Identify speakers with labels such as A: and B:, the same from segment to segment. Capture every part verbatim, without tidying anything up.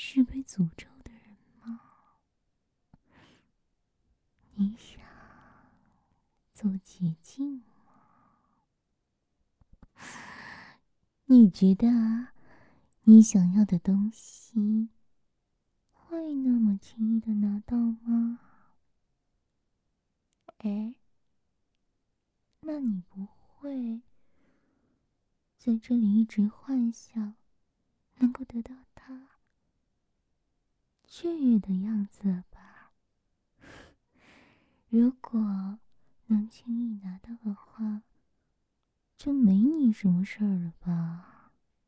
A: 是被诅咒的人吗？你想走捷径吗？你觉得啊，你想要的东西会那么轻易的拿到吗？哎，那你不会在这里一直幻想能够得到它雀跃的样子了吧？如果能轻易拿到的话，就没你什么事儿了吧？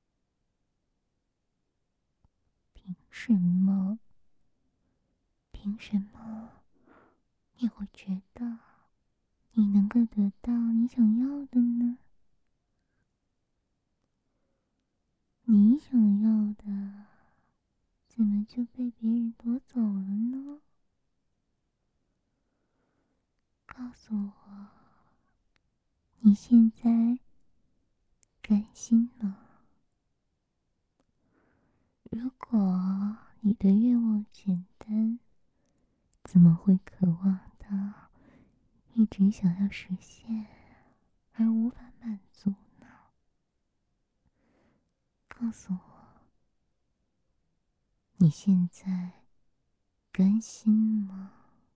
A: 凭什么？凭什么你会觉得你能够得到你想要的呢？你想要的怎么就被别人夺走了呢？告诉我，你现在甘心了？如果你的愿望简单，怎么会渴望到一直想要实现而无法满足呢？告诉我，你现在甘心吗？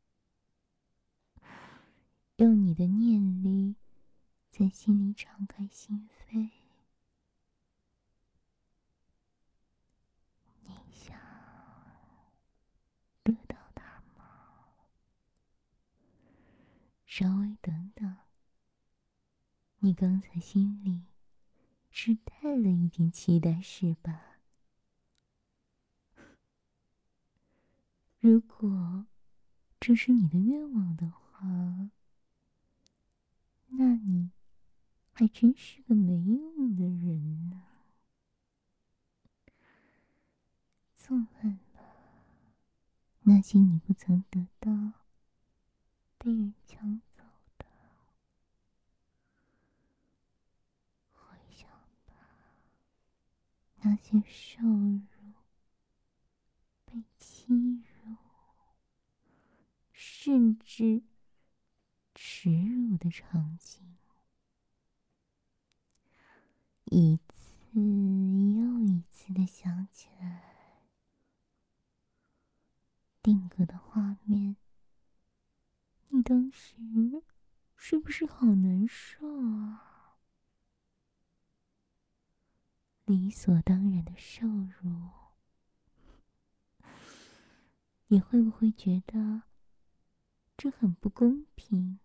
A: 用你的念力在心里敞开心扉，你想得到它吗？稍微等等，你刚才心里是带了一点期待是吧？如果这是你的愿望的话，那你还真是个没用的人呢。纵恨吧那些你不曾得到、被人抢走的，回想吧那些受辱、被欺辱，甚至耻辱的场景，一次又一次的想起来，定格的画面，你当时是不是好难受啊？理所当然的受辱，你会不会觉得这很不公平？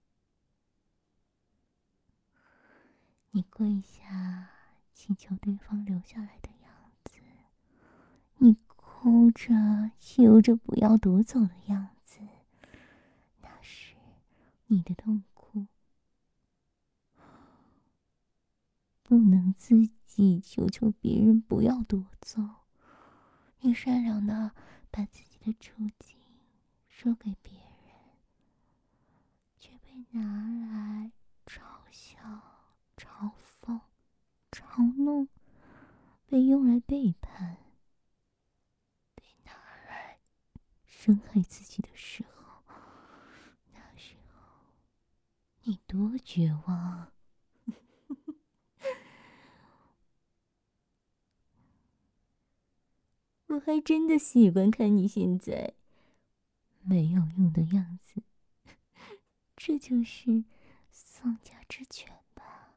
A: 你跪下请求对方留下来的样子，你哭着求着不要夺走的样子，那是你的痛苦，不能自己求求别人不要夺走，你善良的把自己的处境说给别人，却被拿来嘲笑、嘲讽、嘲弄，被用来背叛，被拿来伤害自己的时候，那时候你多绝望！我还真的喜欢看你现在没有用的样子，这就是丧家之犬吧？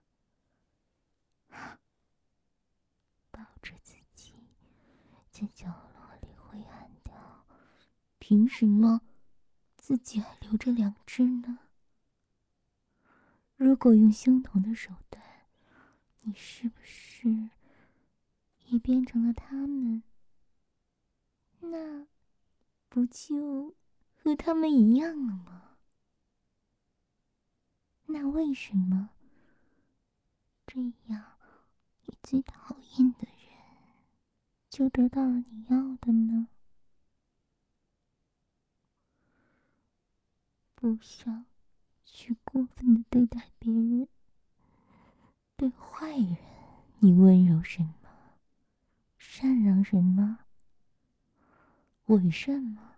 A: 抱着自己在角落里灰暗掉，凭什么自己还留着两只呢？如果用相同的手段，你是不是也变成了他们？那不就和他们一样了吗？那为什么这样你最讨厌的人就得到了你要的呢？不想去过分的对待别人，对坏人你温柔什么，善良什么， 为什么？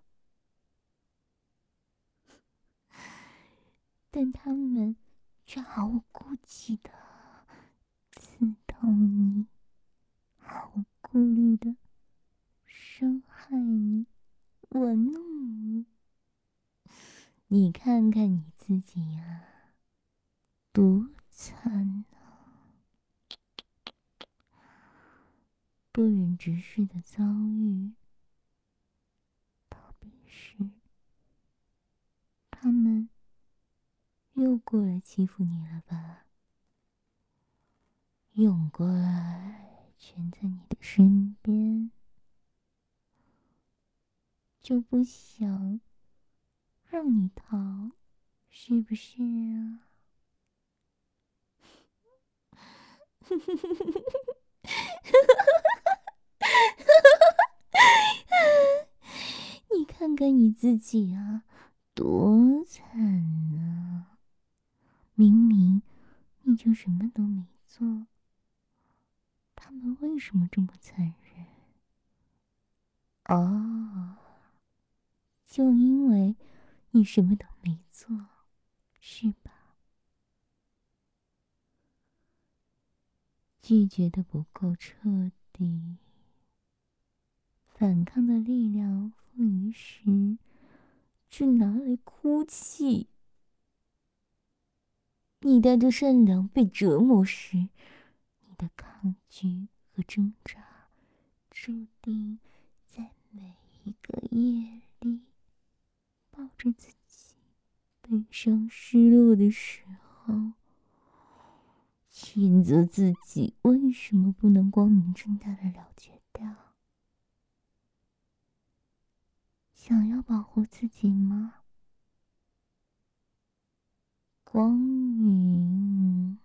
A: 但他们却毫无顾忌的刺痛你，毫无顾虑的伤害你，玩弄你。你看看你自己呀、啊，多惨啊！不忍直视的遭遇，特别是他们又过来欺负你了吧？涌过来蜷在你的身边，就不想让你逃，是不是啊？你看看你自己啊，多惨啊！明明你就什么都没做，他们为什么这么残忍？哦，就因为你什么都没做，是吧？拒绝的不够彻底，反抗的力量负于时，就拿来哭泣。你带着善良被折磨时，你的抗拒和挣扎，注定在每一个夜里，抱着自己悲伤失落的时候，谴责自己为什么不能光明正大的了结掉。想要保护自己吗？光明，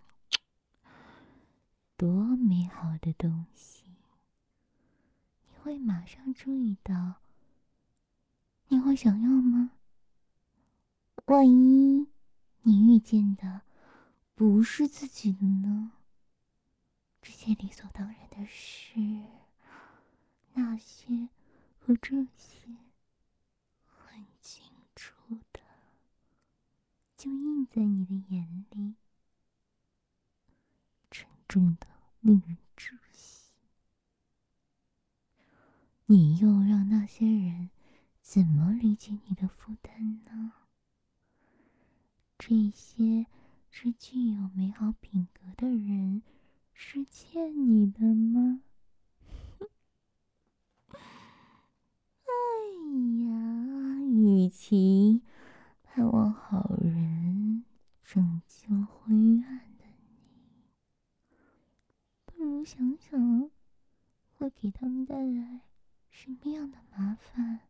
A: 多美好的东西！你会马上注意到，你会想要吗？万一你遇见的不是自己的呢？这些理所当然的事，那些和这些很清楚的，就映在你的眼里，沉重的令人窒息。你又让那些人怎么理解你的负担呢？这些是具有美好品格的人，是欠你的吗？哎呀，与其盼望好人拯救灰暗的你，不如想想会给他们带来什么样的麻烦。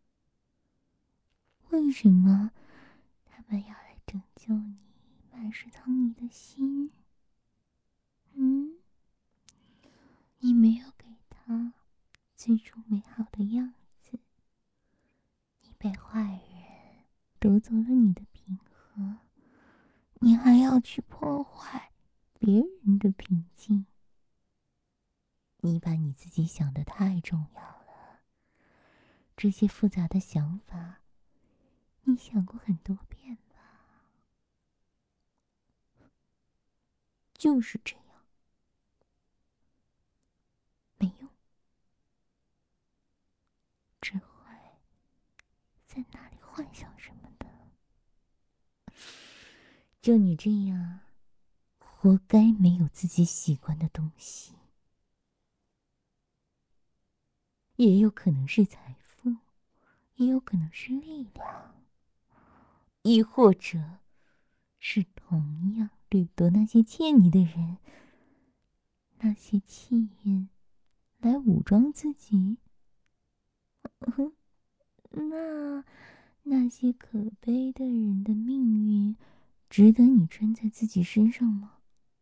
A: 为什么他们要来拯救你满是疼你的心？嗯，你没有给他最初美好的样子，你被坏人夺走了你的平和，你还要去破坏别人的平静。你把你自己想得太重要了，这些复杂的想法，你想过很多遍吧？就是这样，没用，只会在那里幻想什么的。就你这样，活该没有自己喜欢的东西。也有可能是财富，也有可能是力量，亦或者是同样掠夺那些欠你的人，那些气焰来武装自己。那那些可悲的人的命运，值得你穿在自己身上吗？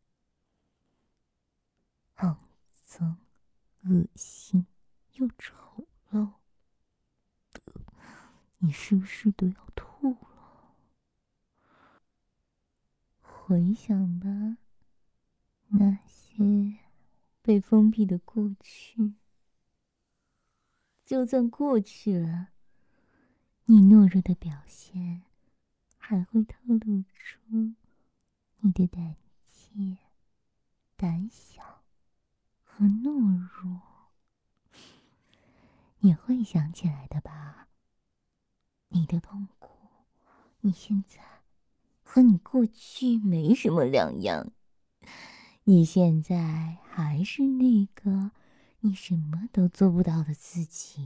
A: 肮脏、恶心又丑陋，你是不是都要吐了？回想吧，那些被封闭的过去， 就算过去了，你懦弱的表现还会透露出你的胆怯、胆小和懦弱。你会想起来的吧？你的痛苦，你现在和你过去没什么两样。你现在还是那个你什么都做不到的自己。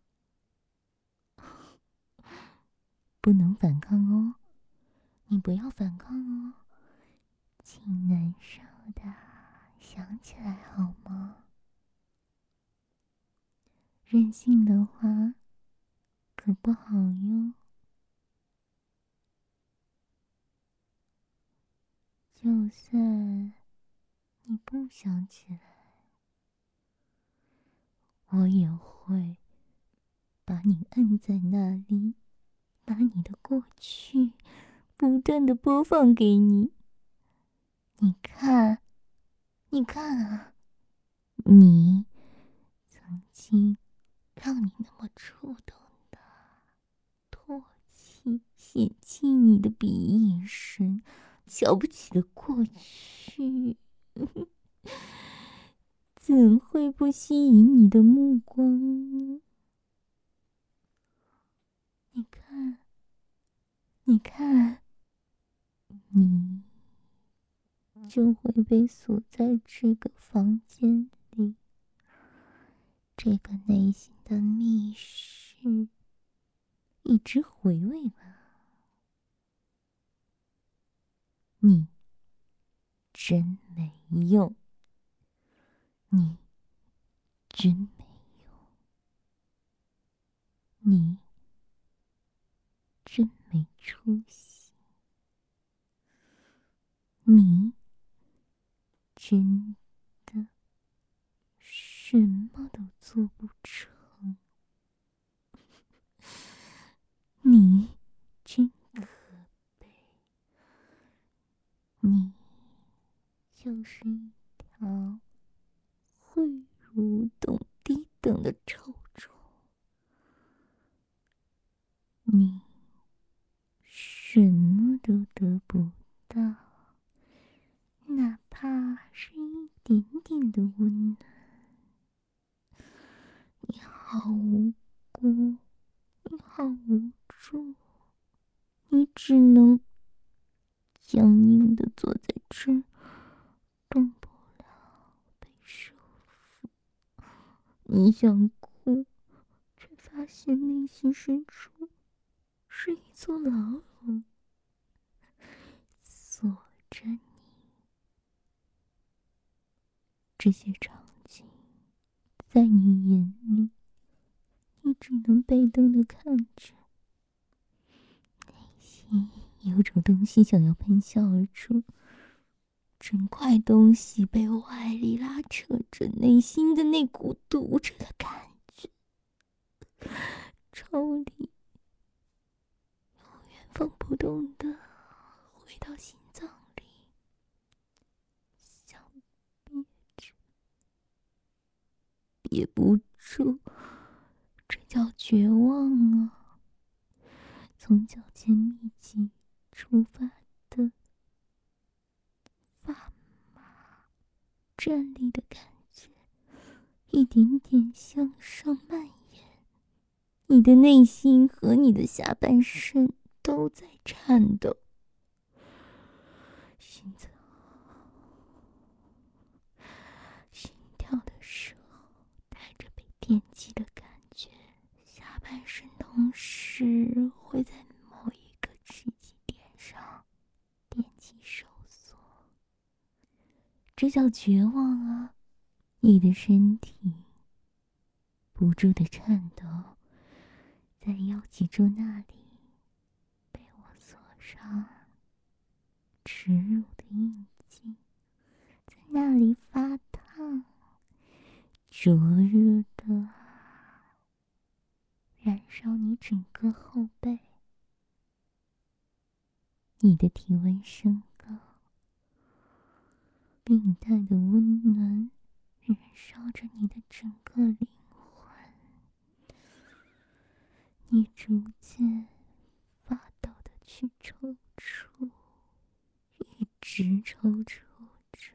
A: 不能反抗哦，你不要反抗哦，请难受的想起来好吗？任性的话可不好哟。就算你不想起来，我也会把你摁在那里，把你的过去不断的播放给你。你看，你看啊，你曾经让你那么触动的唾弃、嫌弃你的鄙夷眼神，瞧不起的过去，怎会不吸引你的目光呢？你看，你看，你就会被锁在这个房间里，这个内心的密室，一直回味吧。你真没用，你真没用，你真没出息，你真的什么都做不成，你真可悲，你就是一条会蠕动低等的臭虫，你什么都得不到，哪怕是一点点的温暖。你好无辜，你好无助，你只能僵硬的坐在这儿，动不了，被束缚。你想哭，却发现内心深处是一座牢笼，锁着你。这些场景在你眼里，你只能被动的看着，内心有种东西想要喷笑而出，整块东西被外力拉扯着，内心的那股堵着的感觉抽离，永远放不动的回到心脏里，想憋着，憋不住，这叫绝望啊！从脚尖密集出发的发麻站立的感觉，一点点向上蔓延，你的内心和你的下半身都在颤抖，心脏心跳的时候带着被电击的感觉，下半身同时会在某一个刺激点上电击收缩，这叫绝望啊！你的身体不住的颤抖，在腰脊柱那里被我锁上耻辱的印记，在那里发烫，灼热的燃烧你整个后背，你的体温升高，病态的温暖燃烧着你的整个灵魂， 你逐渐发抖的去抽搐，一直抽搐着，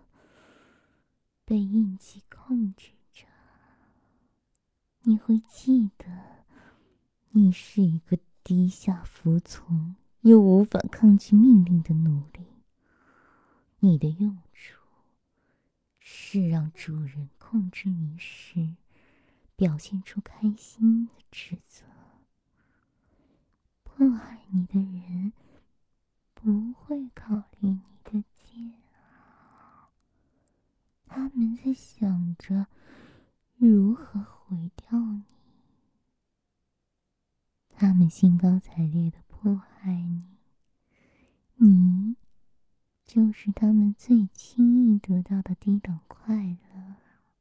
A: 被印记控制着。你会记得，你是一个低下服从又无法抗拒命令的奴隶。你的用处是让主人控制你时表现出开心的指责。迫害你的人不会考虑你的煎熬，他们在想着如何毁掉你。他们兴高采烈地迫害你，你就是他们最轻易得到的低等快乐。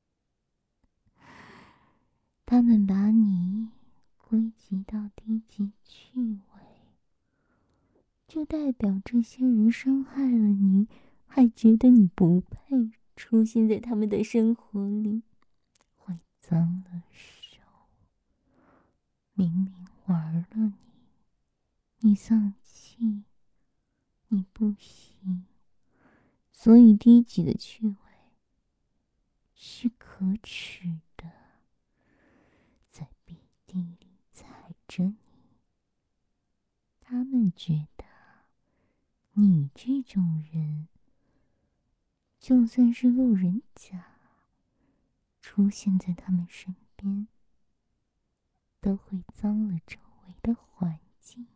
A: 他们把你归集到低级趣味，就代表这些人伤害了你，还觉得你不配出现在他们的生活里，会脏了手。明明玩了你，你丧气，你不行，所以低级的趣味是可耻的，在鼻涕里踩着你。他们觉得你这种人，就算是路人甲，出现在他们身边，都会脏了周围的环境。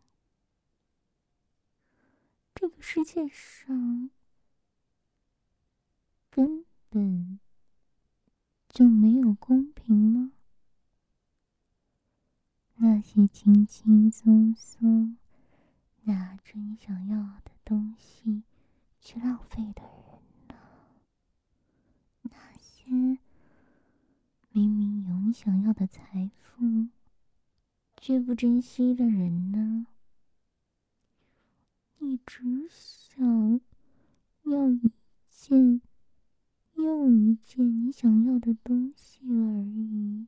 A: 这个世界上根本就没有公平吗？那些轻轻松松拿着你想要的东西去浪费的人呢？那些明明有你想要的财富却不珍惜的人呢？你只想要一件又一件你想要的东西而已，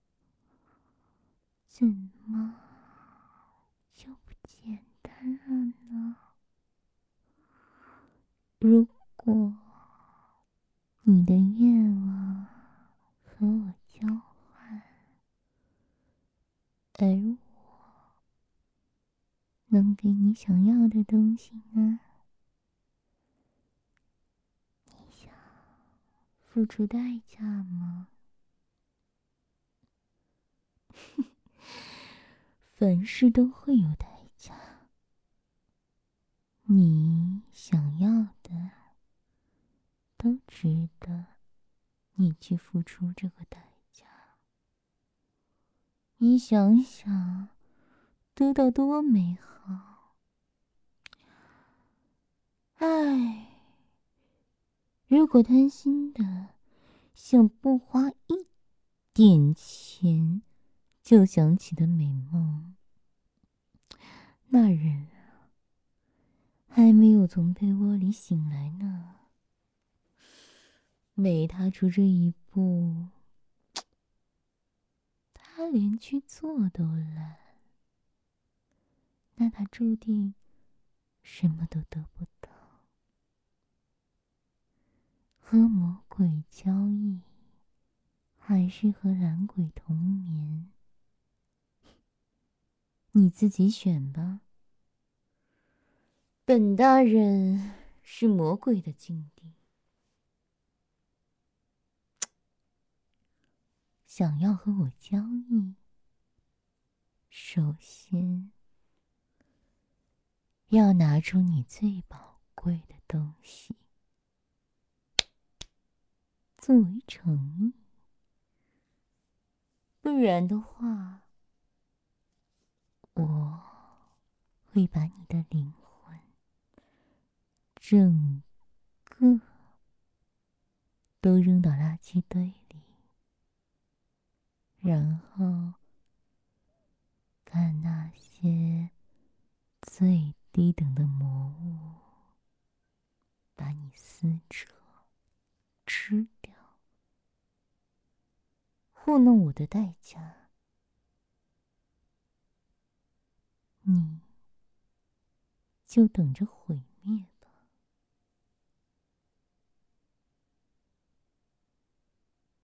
A: 怎么就不简单了呢？如果你的愿望和我交换，而我能给你想要的东西呢？你想付出代价吗？凡事都会有代价，你想要的都值得你去付出这个代价。你想想，得到多美好！唉，如果贪心的想不花一点钱就想起的美梦，那人啊，还没有从被窝里醒来呢。每踏出这一步，他连去做都懒，那他注定什么都得不到。和魔鬼交易，还是和懒鬼同眠？你自己选吧。本大人是魔鬼的境地，想要和我交易，首先要拿出你最宝贵的东西作为诚意，不然的话，我会把你的灵魂整个都扔到垃圾堆里，然后看那些最低等的魔物把你撕扯吃掉。糊弄我的代价就等着毁